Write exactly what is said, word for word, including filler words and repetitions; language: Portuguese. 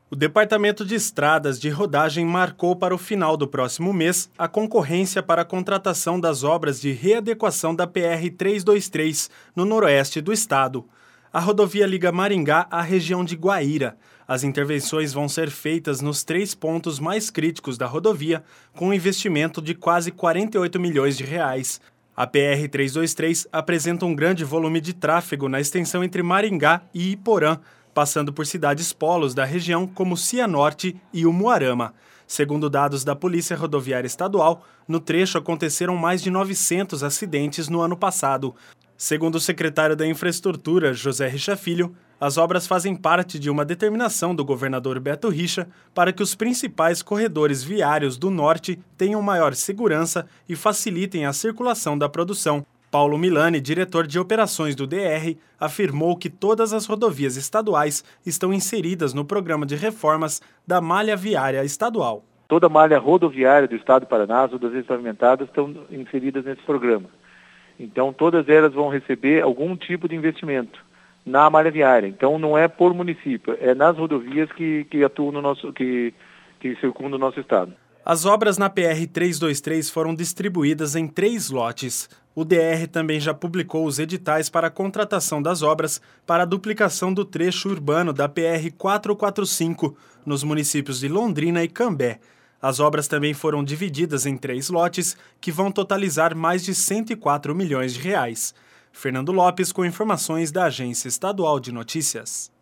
O Departamento de Estradas de Rodagem marcou para o final do próximo mês a concorrência para a contratação das obras de readequação da P R trezentos e vinte e três, no noroeste do estado. A rodovia liga Maringá à região de Guaíra. As intervenções vão ser feitas nos três pontos mais críticos da rodovia, com um investimento de quase quarenta e oito milhões de reais. A P R trezentos e vinte e três apresenta um grande volume de tráfego na extensão entre Maringá e Iporã, passando por cidades polos da região como Cianorte e Umuarama. Segundo dados da Polícia Rodoviária Estadual, no trecho aconteceram mais de novecentos acidentes no ano passado. Segundo o secretário da Infraestrutura, José Richa Filho, as obras fazem parte de uma determinação do governador Beto Richa para que os principais corredores viários do norte tenham maior segurança e facilitem a circulação da produção. Paulo Milani, diretor de operações do D R, afirmou que todas as rodovias estaduais estão inseridas no programa de reformas da malha viária estadual. Toda a malha rodoviária do estado do Paraná, as rodovias pavimentadas, estão inseridas nesse programa. Então, todas elas vão receber algum tipo de investimento na malha viária. Então, não é por município, é nas rodovias que, que atuam no nosso, que, que circundam o nosso estado. As obras na P R trezentos e vinte e três foram distribuídas em três lotes. O D R também já publicou os editais para a contratação das obras para a duplicação do trecho urbano da P R quatrocentos e quarenta e cinco, nos municípios de Londrina e Cambé. As obras também foram divididas em três lotes, que vão totalizar mais de cento e quatro milhões de reais. Fernando Lopes, com informações da Agência Estadual de Notícias.